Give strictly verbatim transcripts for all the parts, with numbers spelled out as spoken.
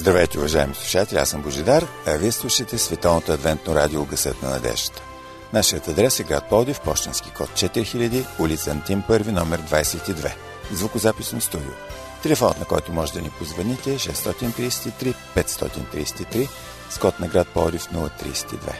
Здравейте, уважаеми слушатели, аз съм Божидар, а вие слушате Световното адвентно радио Гъсът на надеждата. Нашият адрес е град Пловдив, пощенски код четири хиляди, улица Антим първи, номер двадесет и две. Звукозаписно студио. Телефонът, на който може да ни позвоните, е шест три три пет три три, с код на град Пловдив нула три две.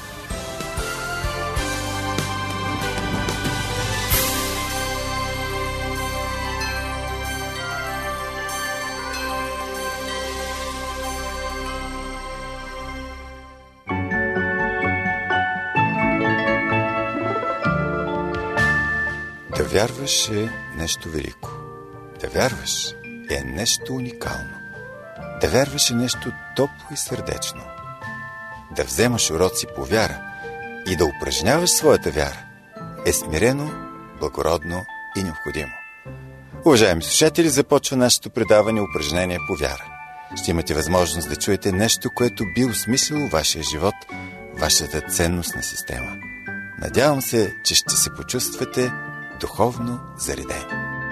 Да вярваш е нещо велико. Да вярваш е нещо уникално. Да вярваш е нещо топло и сърдечно. Да вземаш уроци по вяра и да упражняваш своята вяра е смирено, благородно и необходимо. Уважаеми слушатели, започва нашето предаване упражнение по вяра. Ще имате възможност да чуете нещо, което би осмислило вашия живот, вашата ценностна система. Надявам се, че ще се почувствате духовно заредени.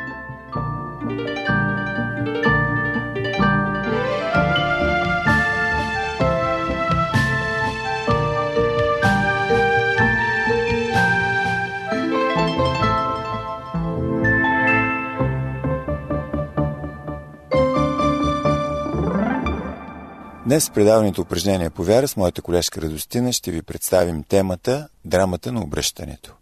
Днес в предаването упражнение по вяра с моята колежка Радостина ще ви представим темата «Драмата на обръщането».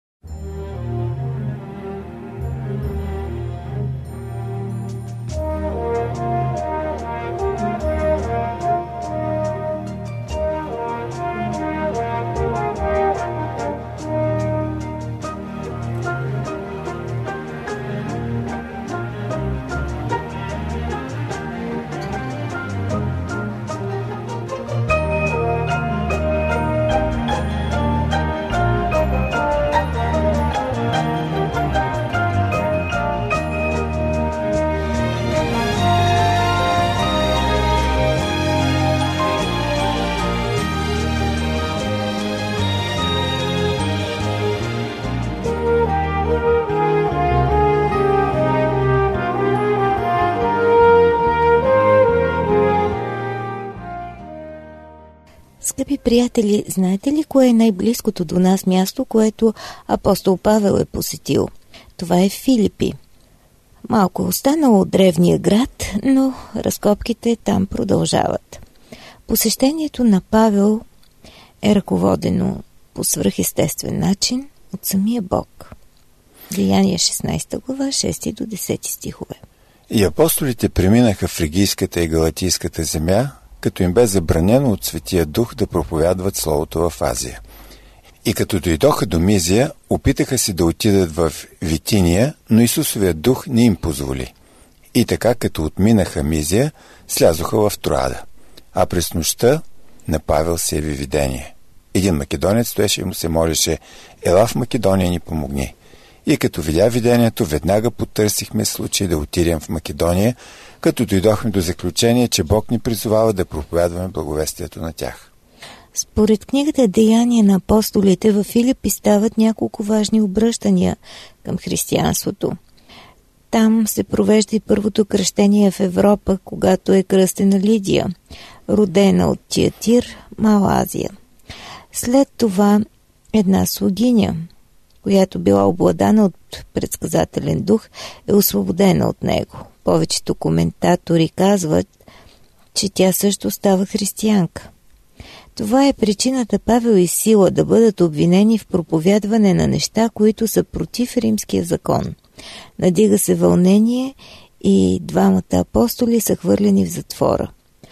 Скъпи приятели, знаете ли кое е най-близкото до нас място, което апостол Павел е посетил? Това е Филипи. Малко останало от древния град, но разкопките там продължават. Посещението на Павел е ръководено по свръхестествен начин от самия Бог. Деяния шестнадесета глава, шести до десети стихове. И апостолите преминаха в Фригийската и Галатийската земя, като им бе забранено от Светия Дух да проповядват Словото в Азия. И като дойдоха до Мизия, опитаха се да отидат в Витиния, но Исусовият Дух не им позволи. И така, като отминаха Мизия, слязоха в Троада. А през нощта на Павел се яви видение. Един македонец стоеше и му се молеше: «Ела в Македония, ни помогни». И като видя видението, веднага потърсихме случай да отидем в Македония, като дойдохме до заключение, че Бог ни призовава да проповядваме благовестието на тях. Според книгата Деяния на апостолите във Филипи стават няколко важни обръщания към християнството. Там се провежда и първото кръщение в Европа, когато е кръстена Лидия, родена от Тиатир, Мала Азия. След това една слугиня, която била обладана от предсказателен дух, е освободена от него. Повечето коментатори казват, че тя също става християнка. Това е причината Павел и Сила да бъдат обвинени в проповядване на неща, които са против римския закон. Надига се вълнение и двамата апостоли са хвърлени в затвора.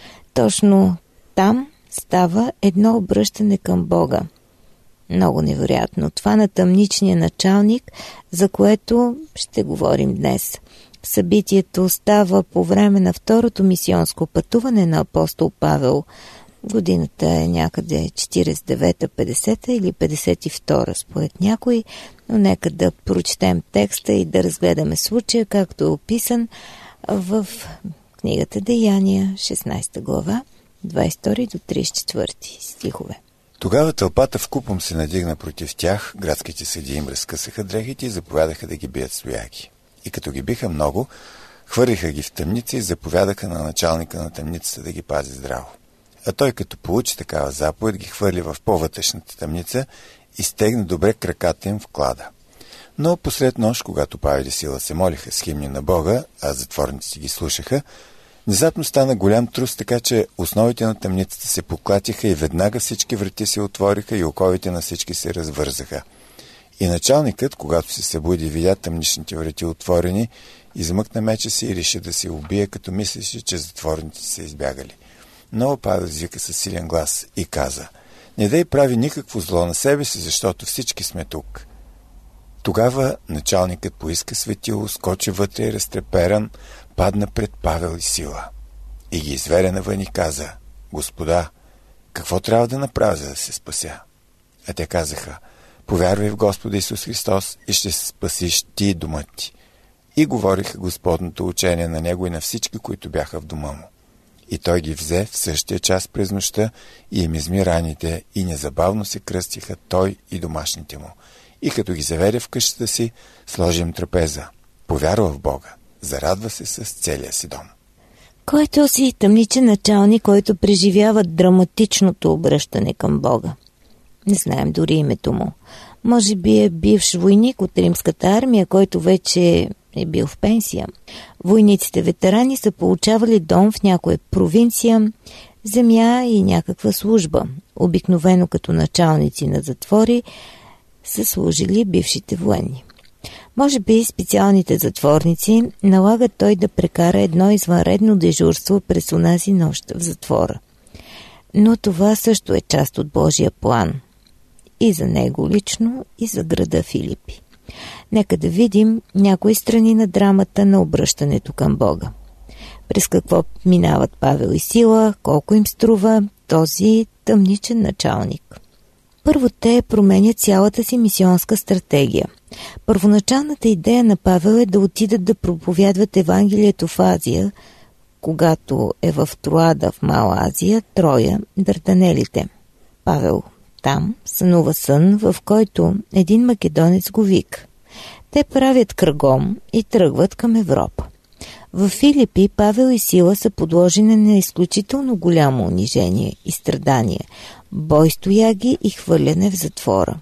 Точно там става едно обръщане към Бога. Много невероятно. Това на тъмничния началник, за което ще говорим днес. Събитието става по време на второто мисионско пътуване на апостол Павел. Годината е някъде четиридесет и девета, петдесета или петдесет и втора според някой, но нека да прочетем текста и да разгледаме случая, както е описан в книгата Деяния, шестнадесета глава, двадесет и втори до тридесет и четвърти стихове. Тогава тълпата вкупом се надигна против тях, градските съдии им разкъсаха дрехите и заповядаха да ги бият с тояги. И като ги биха много, Хвърлиха ги в тъмница и заповядаха на началника на тъмницата да ги пази здраво. А той, като получи такава заповед, ги хвърли в по-вътрешната тъмница и стегна добре краката им в клада. Но посред нощ, когато Павел и Сила се молиха с химни на Бога, а затворниците ги слушаха, внезапно стана голям трус, така че основите на тъмницата се поклатиха и веднага всички врати се отвориха и оковите на всички се развързаха. И началникът, когато се събуди и видя тъмничните врати отворени, измъкна меча си и реши да се убие, като мислеше, че затворниците са избягали. Но Павел извика със силен глас и каза: „Не дай прави никакво зло на себе си, защото всички сме тук.“ Тогава началникът поиска светило, скочи вътре и разтреперан, падна пред Павел и Сила. И ги изведе навън и каза: „Господа, какво трябва да направя, за да се спася?“ А те казаха: „Повярвай в Господа Исус Христос и ще се спасиш ти и домът ти.“ И говориха Господното учение на него и на всички, които бяха в дома му. И той ги взе в същия час през нощта и им изми раните, и незабавно се кръстиха той и домашните му. И като ги заведе в къщата си, сложи им трапеза. Повярва в Бога, зарадва се с целия си дом. Кой е този тъмничен началник, който преживява драматичното обръщане към Бога? Не знаем дори името му. Може би е бивш войник от римската армия, който вече е бил в пенсия. Войниците ветерани са получавали дом в някоя провинция, земя и някаква служба. Обикновено като началници на затвори са служили бившите военни. Може би специалните затворници налагат той да прекара едно извънредно дежурство през онази нощ в затвора. Но това също е част от Божия план. И за него лично, и за града Филипи. Нека да видим някои страни на драмата на обръщането към Бога. През какво минават Павел и Сила, колко им струва този тъмничен началник. Първо те променят цялата си мисионска стратегия. Първоначалната идея на Павел е да отидат да проповядват Евангелието в Азия, когато е в Троада в Мала Азия, Троя, Дарданелите. Павел там сънува сън, в който един македонец го вика. Те правят кръгом и тръгват към Европа. В Филипи Павел и Сила са подложени на изключително голямо унижение и страдание, бой с тояги и хвърляне в затвора.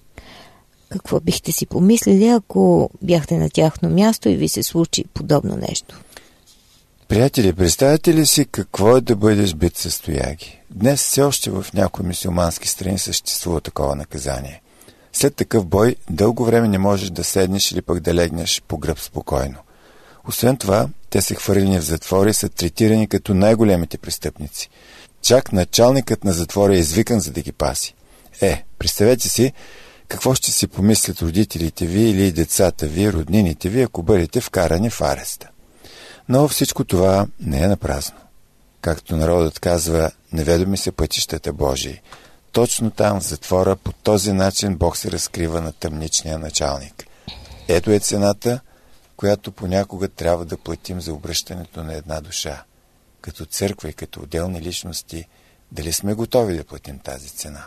Какво бихте си помислили, ако бяхте на тяхно място и ви се случи подобно нещо? Приятели, представете ли си какво е да бъдеш бит с тояги? Днес все още в някои мюсюлмански страни съществува такова наказание. След такъв бой дълго време не можеш да седнеш или пък да легнеш по гръб спокойно. Освен това, те са хвърлени в затвора и са третирани като най-големите престъпници. Чак началникът на затвора е извикан, за да ги паси. Е, представете си какво ще си помислят родителите ви или децата ви, роднините ви, ако бъдете вкарани в ареста. Но всичко това не е напразно. Както народът казва, неведоми са пътищата Божии. Точно там, в затвора, по този начин Бог се разкрива на тъмничния началник. Ето е цената, която понякога трябва да платим за обръщането на една душа. Като църква и като отделни личности, дали сме готови да платим тази цена?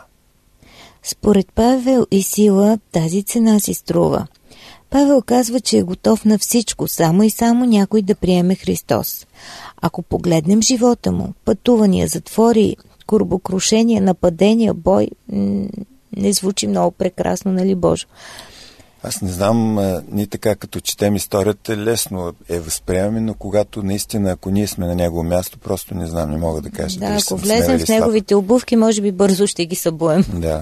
Според Павел и Сила тази цена си струва. Павел казва, че е готов на всичко, само и само някой да приеме Христос. Ако погледнем живота му, пътувания, затвори, корабокрушения, нападения, бой, не звучи много прекрасно, нали Божо? Аз не знам, ни така като четем историята, лесно е възприемаме, но когато наистина, ако ние сме на негово място, просто не знам, не мога да кажа. Да, ако влезем в неговите обувки, може би бързо ще ги събуем. Да.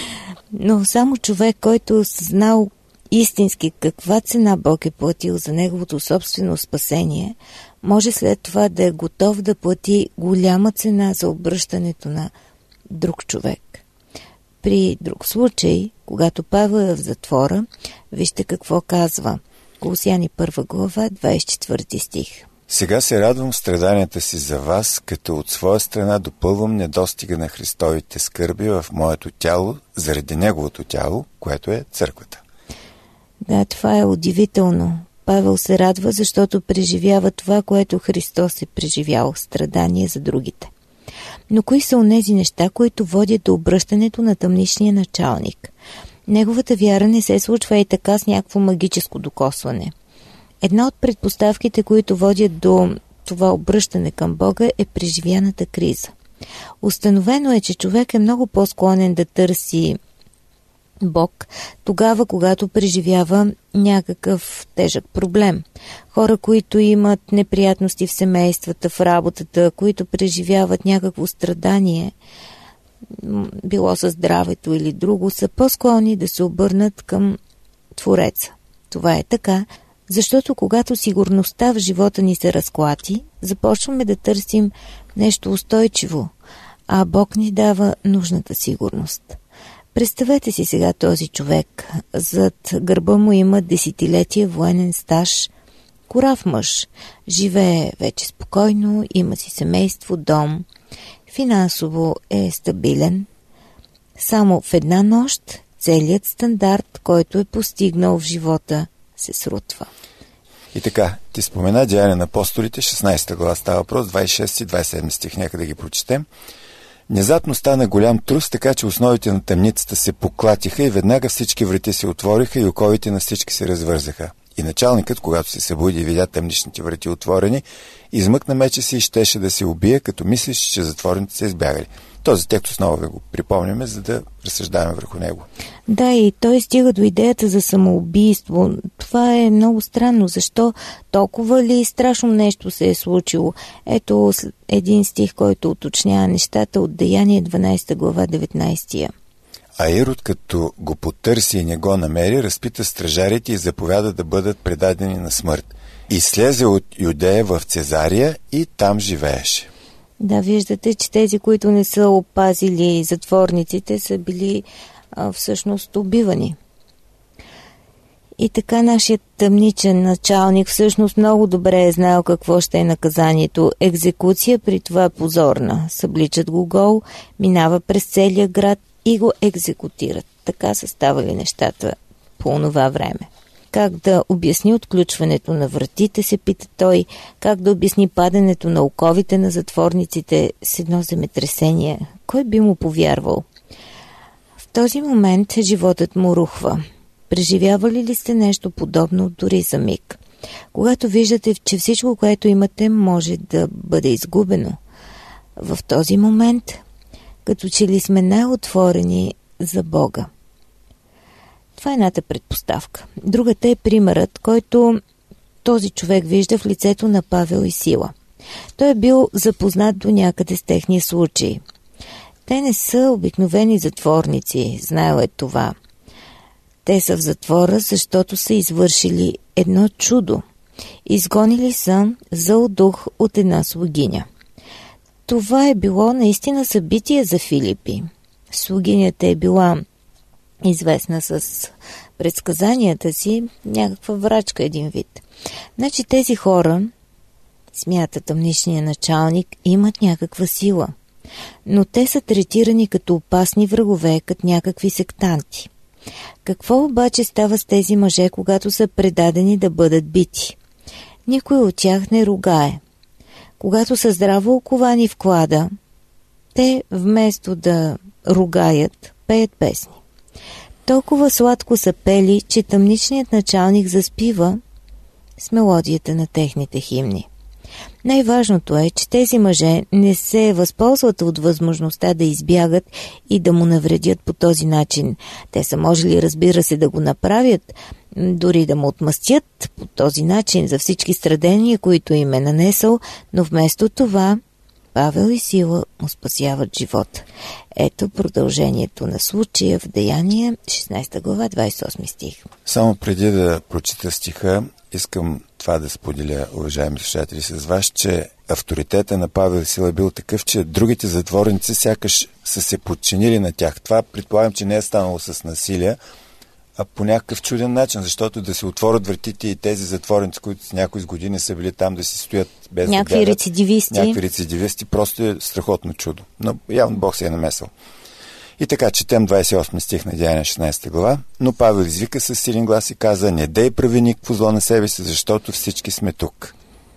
Но само човек, който знал истински каква цена Бог е платил за неговото собствено спасение, може след това да е готов да плати голяма цена за обръщането на друг човек. При друг случай, когато Павел е в затвора, вижте какво казва. Колосяни първа глава, двадесет и четвърти стих. Сега се радвам в страданията си за вас, като от своя страна допълвам недостига на Христовите скърби в моето тяло, заради неговото тяло, което е църквата. Да, това е удивително. Павел се радва, защото преживява това, което Христос е преживял, страдание за другите. Но кои са онези неща, които водят до обръщането на тъмничния началник? Неговата вяра не се случва и така с някакво магическо докосване. Една от предпоставките, които водят до това обръщане към Бога, е преживяната криза. Установено е, че човек е много по-склонен да търси Бог тогава, когато преживява някакъв тежък проблем. Хора, които имат неприятности в семействата, в работата, които преживяват някакво страдание, било със здравето или друго, са по-склонни да се обърнат към Твореца. Това е така, защото когато сигурността в живота ни се разклати, започваме да търсим нещо устойчиво, а Бог ни дава нужната сигурност. Представете си сега този човек. Зад гърба му има десетилетия военен стаж, корав мъж. Живее вече спокойно, има си семейство, дом. Финансово е стабилен. Само в една нощ целият стандарт, който е постигнал в живота, се срутва. И така, ти спомена Деяния на апостолите, шестнадесета глава става въпрос, двадесет и шести и двадесет и седми стих, нека да ги прочетем. Внезапно стана голям трус, така че основите на тъмницата се поклатиха и веднага всички врати се отвориха и оковите на всички се развързаха. И началникът, когато се събуди и видя тъмничните врати отворени, измъкна меча си и щеше да се убие, като мислиш, че затворниците са избягали. Този текст основа ви го припомняме, за да разсъждаваме върху него. Да, и той стига до идеята за самоубийство. Това е много странно. Защо толкова ли страшно нещо се е случило? Ето един стих, който уточнява нещата от Деяние дванадесета глава деветнадесети. А Ирод, като го потърси и не го намери, разпита стражарите и заповяда да бъдат предадени на смърт. И слезе от Юдея в Цезария и там живееше. Да, виждате, че тези, които не са опазили затворниците, са били а, всъщност убивани. И така нашият тъмничен началник всъщност много добре е знаел какво ще е наказанието. Екзекуция, при това позорна. Събличат го гол, минава през целия град и го екзекутират. Така са ставали нещата по онова време. Как да обясни отключването на вратите, се пита той, как да обясни падането на оковите на затворниците с едно земетресение. Кой би му повярвал? В този момент животът му рухва. Преживявали ли сте нещо подобно дори за миг? Когато виждате, че всичко, което имате, може да бъде изгубено. В този момент, като че ли сме най-отворени за Бога. Това е едната предпоставка. Другата е примерът, който този човек вижда в лицето на Павел и Сила. Той е бил запознат до някъде с техния случай. Те не са обикновени затворници, знаел е това. Те са в затвора, защото са извършили едно чудо. Изгонили са зъл дух от една слугиня. Това е било наистина събитие за Филипи. Слугинята е била известна с предсказанията си, някаква врачка един вид. Значи тези хора, смята тъмничния началник, имат някаква сила, но те са третирани като опасни врагове, като някакви сектанти. Какво обаче става с тези мъже, когато са предадени да бъдат бити? Никой от тях не ругае. Когато са здраво оковани в клада, те вместо да ругаят, пеят песни. Толкова сладко са пели, че тъмничният началник заспива с мелодията на техните химни. Най-важното е, че тези мъже не се възползват от възможността да избягат и да му навредят по този начин. Те са можели, разбира се, да го направят, дори да му отмъстят по този начин за всички страдения, които им е нанесъл, но вместо това Павел и Сила му спасяват живота. Ето продължението на случая в Деяние, шестнадесета глава, двадесет и осми стих. Само преди да прочита стиха, искам това да споделя, уважаеми слушатели, с вас, че авторитета на Павел и Сила бил такъв, че другите затворници сякаш са се подчинили на тях. Това предполагам, че не е станало с насилие, а по някакъв чуден начин, защото да се отворят вратите и тези затворници, които с някои с години са били там, да си стоят без някакви да бягат. рецидивисти. Някакви рецидивисти. Просто е страхотно чудо. Но явно Бог се е намесил. И така, четем двадесет и осми стих на Деяния шестнадесета глава. Но Павел извика със силен глас и каза: не дей прави никакво зло на себе си, защото всички сме тук.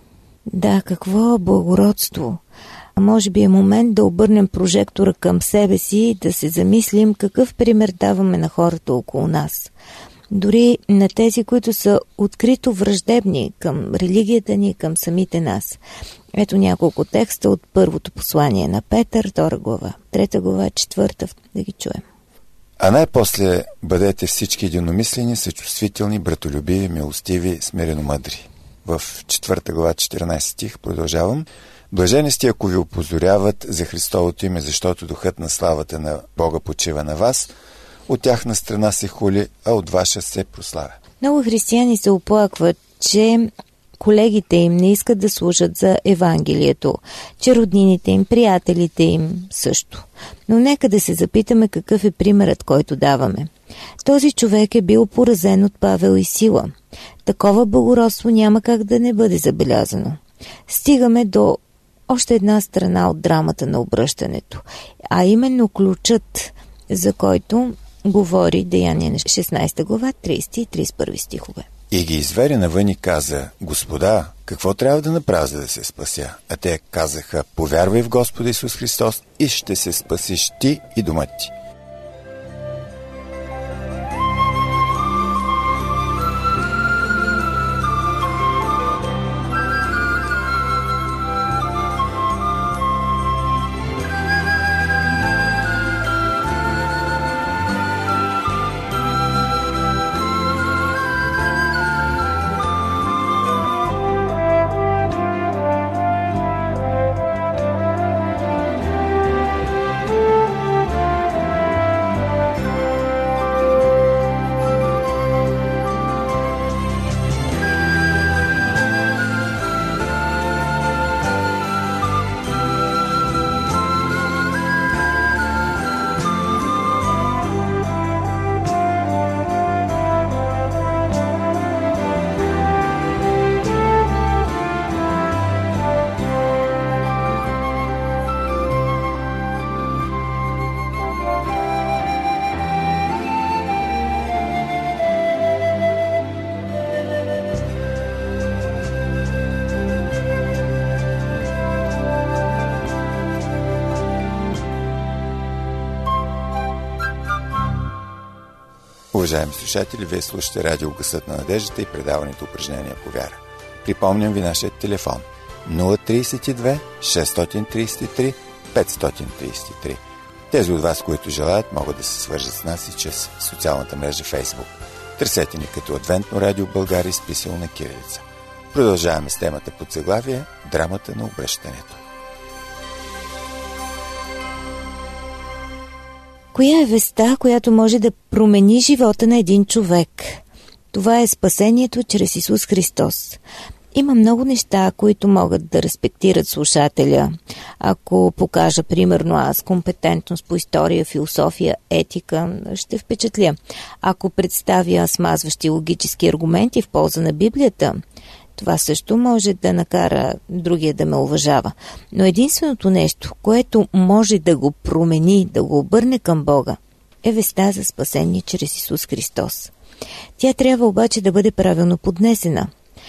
Да, какво благородство! А може би е момент да обърнем прожектора към себе си и да се замислим какъв пример даваме на хората около нас. дори на тези, които са открито враждебни към религията ни, към самите нас. Ето няколко текста от първото послание на Петър, втора глава, трета глава, четвърта, да ги чуем. А най-после бъдете всички единомислени, съчувствителни, братолюбиви, милостиви, смирено мъдри. В четвърта глава, четиринайсети стих продължавам. Блажени сте, ако ви опозоряват за Христовото име, защото духът на славата на Бога почива на вас. От тяхна страна се хули, а от ваша се прославя. Много християни се оплакват, че колегите им не искат да служат за Евангелието, че роднините им, приятелите им също. Но нека да се запитаме какъв е примерът, който даваме. Този човек е бил поразен от Павел и Сила. Такова благородство няма как да не бъде забелязано. Стигаме до още една страна от драмата на обръщането, а именно ключът, за който говори Деяния на шестнайсета глава, трийсети и трийсет и първи стихове. И ги извери навън и каза: Господа, какво трябва да направя, за да се спася? А те казаха: повярвай в Господа Исус Христос и ще се спасиш ти и домът ти. Уважаеми слушатели, вие слушате Радио Гласът на надеждата и предаването Упражнения по вяра. Припомням ви нашия телефон нула три две шест три три пет три три. Тези от вас, които желаят, могат да се свържат с нас и чрез социалната мрежа Facebook. Търсете ни като Адвентно радио България, изписано на кирилица. Продължаваме с темата под заглавие Драмата на обръщането. Коя е веста, която може да промени живота на един човек? Това е спасението чрез Исус Христос. Има много неща, които могат да респектират слушателя. Ако покажа, примерно, аз компетентност по история, философия, етика, ще впечатля. Ако представя смазващи логически аргументи в полза на Библията, това също може да накара другия да ме уважава. Но единственото нещо, което може да го промени, да го обърне към Бога, е веста за спасение чрез Исус Христос. Тя трябва обаче да бъде правилно поднесена.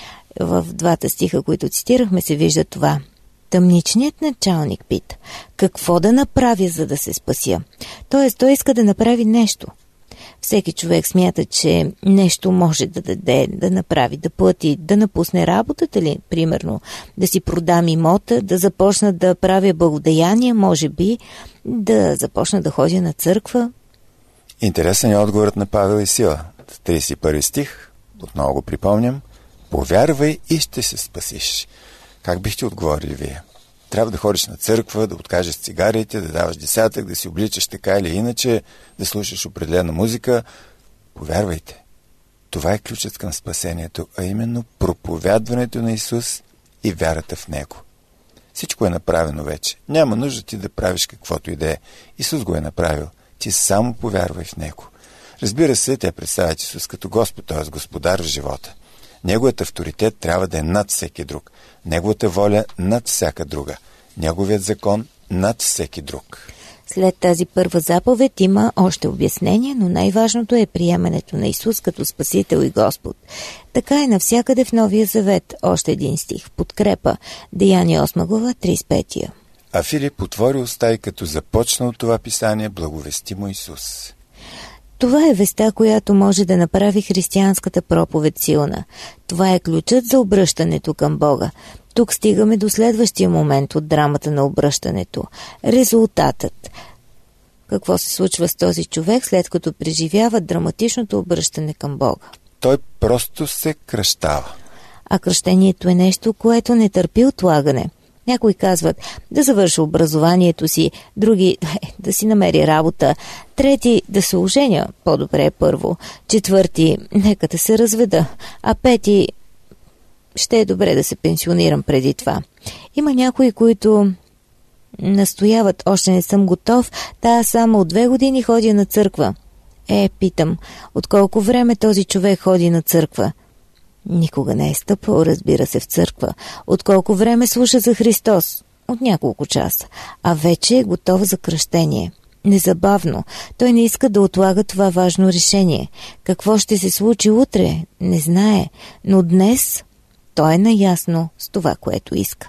В двата стиха, които цитирахме, се вижда това. Тъмничният началник пита: какво да направя, за да се спася? Тоест, той иска да направи нещо. Всеки човек смята, че нещо може да даде, да направи, да плати, да напусне работата ли, примерно, да си продам имота, да започна да правя благодеяния, може би, да започна да ходя на църква. Интересен е отговорът на Павел и Сила. В трийсет и първи стих, отново го припомням: повярвай и ще се спасиш. Как бихте отговорили вие? Трябва да ходиш на църква, да откажеш цигарите, да даваш десятък, да си обличаш така или иначе, да слушаш определена музика. Повярвайте. Това е ключът към спасението, а именно проповядването на Исус и вярата в Него. Всичко е направено вече. Няма нужда ти да правиш каквото и да е. Исус го е направил. Ти само повярвай в Него. Разбира се, те представят Исус като Господ, т.е. Господар в живота. Неговият авторитет трябва да е над всеки друг. Неговата воля над всяка друга. Неговият закон над всеки друг. След тази първа заповед има още обяснение, но най-важното е приемането на Исус като Спасител и Господ. Така е навсякъде в Новия Завет. Още един стих. Подкрепа. Деяния осма глава, трийсет и пети. А Филип отвори уста и като започна от това писание, благовести му Исус. Това е веста, която може да направи християнската проповед силна. Това е ключът за обръщането към Бога. Тук стигаме до следващия момент от драмата на обръщането. Резултатът. Какво се случва с този човек, след като преживява драматичното обръщане към Бога? Той просто се кръщава. А кръщението е нещо, което не търпи отлагане. Някои казват да завърши образованието си, други да си намери работа, трети да се оженя, по-добре първо, четвърти нека да се разведа, а пети ще е добре да се пенсионирам преди това. Има някои, които настояват, още не съм готов, та само от две години ходя на църква. Е, питам, от колко време този човек ходи на църква? Никога не е стъпвал, разбира се, в църква. От колко време слуша за Христос? От няколко часа. А вече е готов за кръщение. Незабавно. Той не иска да отлага това важно решение. Какво ще се случи утре? Не знае. Но днес той е наясно с това, което иска.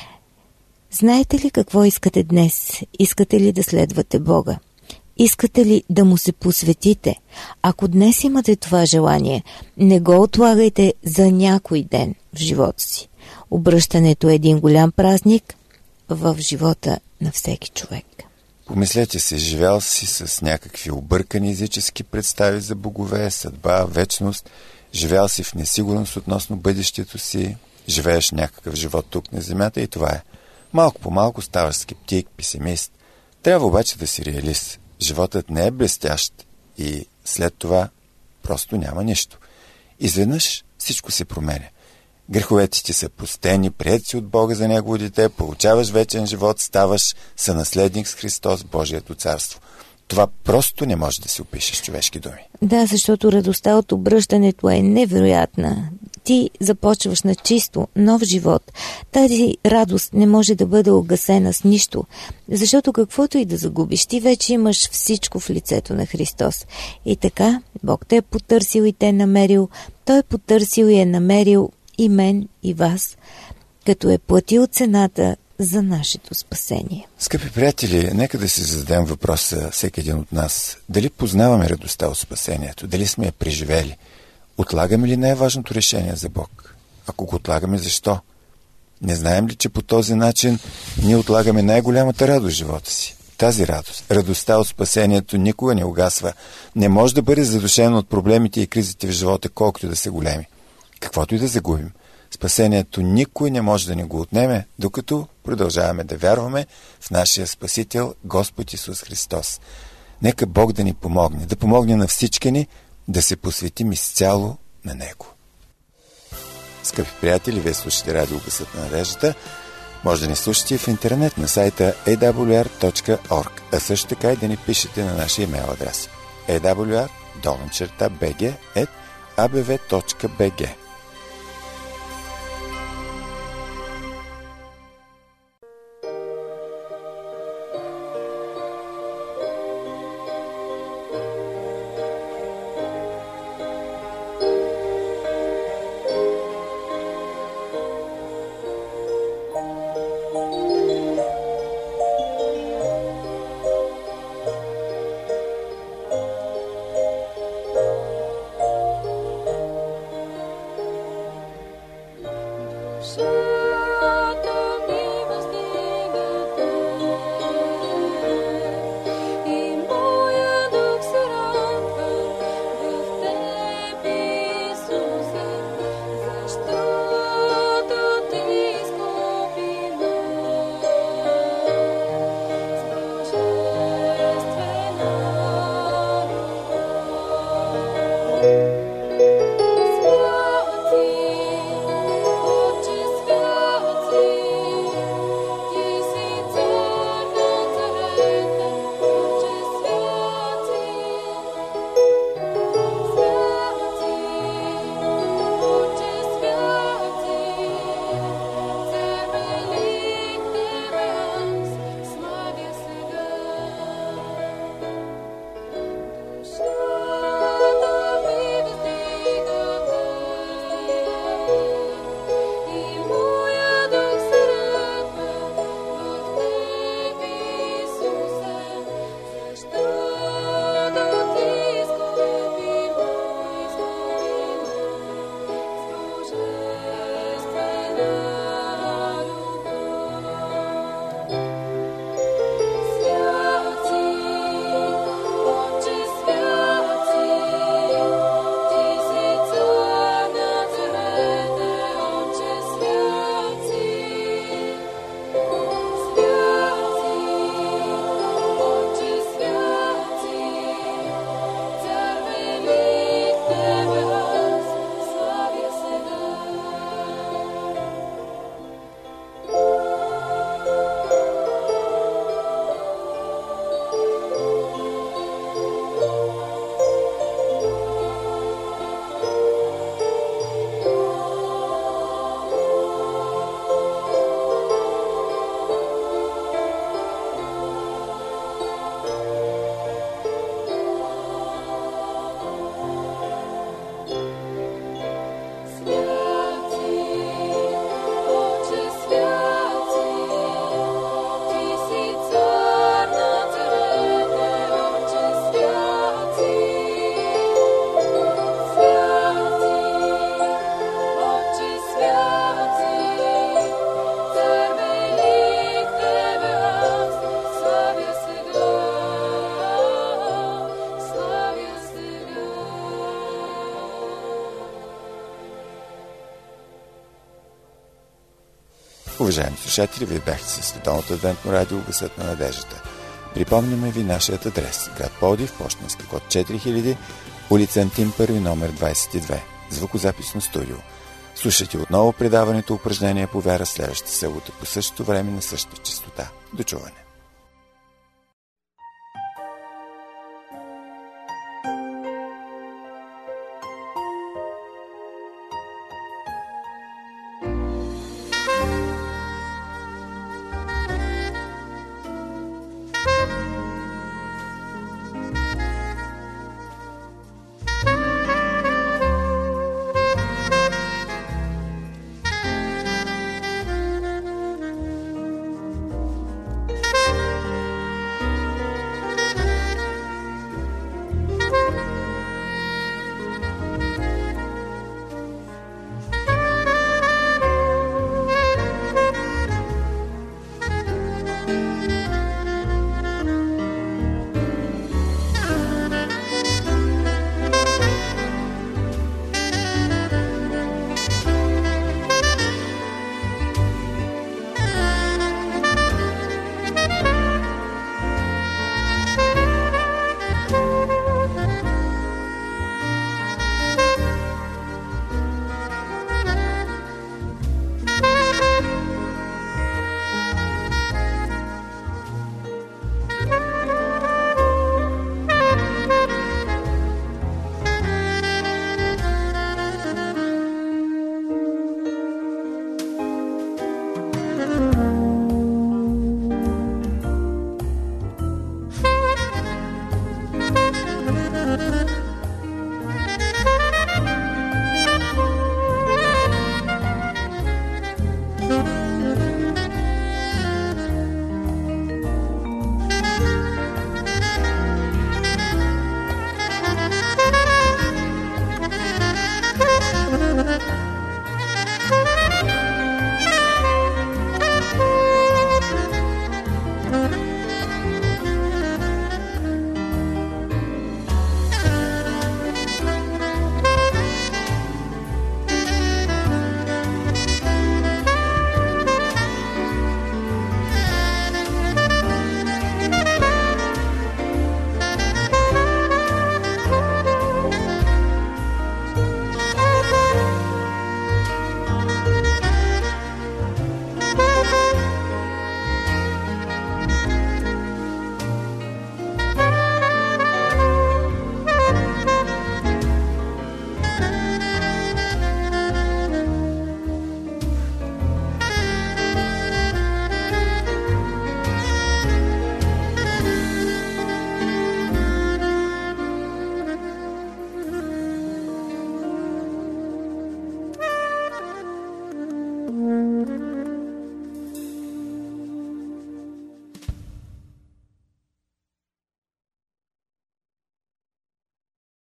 Знаете ли какво искате днес? Искате ли да следвате Бога? Искате ли да му се посветите? Ако днес имате това желание, не го отлагайте за някой ден в живота си. Обръщането е един голям празник в живота на всеки човек. Помислете си, живял си с някакви объркани езически представи за богове, съдба, вечност, живял си в несигурност относно бъдещето си, живееш някакъв живот тук на земята и това е. Малко по малко ставаш скептик, песимист. Трябва обаче да си реалист. Животът не е блестящ и след това просто няма нищо. Изведнъж всичко се променя. Греховете ти са простени, приет си от Бога за Негово дете, получаваш вечен живот, ставаш сънаследник с Христос, Божието царство. Това просто не може да се опише с човешки думи. Да, защото радостта от обръщането е невероятна. Ти започваш на чисто, нов живот. Тази радост не може да бъде огасена с нищо, защото каквото и да загубиш, ти вече имаш всичко в лицето на Христос. И така, Бог те е потърсил и те е намерил, Той е потърсил и е намерил и мен, и вас, като е платил цената за нашето спасение. Скъпи приятели, нека да си зададем въпроса всеки един от нас. Дали познаваме радостта от спасението? Дали сме я преживели? Отлагаме ли най-важното решение за Бог? Ако го отлагаме, защо? Не знаем ли, че по този начин ние отлагаме най-голямата радост в живота си? Тази радост, радостта от спасението никога не угасва. Не може да бъде задушена от проблемите и кризите в живота, колкото да са големи. Каквото и да загубим, спасението никой не може да ни го отнеме, докато продължаваме да вярваме в нашия Спасител Господ Исус Христос. Нека Бог да ни помогне, да помогне на всички ни да се посветим изцяло на Него. Скъпи приятели, вие слушате Радио Гласът на надеждата. Може да ни слушате в интернет на сайта ей дабъл ю ар точка орг, а също така и да ни пишете на нашия имейл адрес ей дабъл ю ар долна черта би джи ет а бе ве точка би джи. Уважаеми слушатели, вие бяхте със Световното адвентно радио Гласът на надеждата. Припомняме ви нашият адрес. Град Пловдив, пощенски код четири хиляди, улица Антим първи, номер двадесет и две. Звукозаписно студио. Слушайте отново предаването упражнения по вяра следващата събота по същото време на същата честота. До чуване!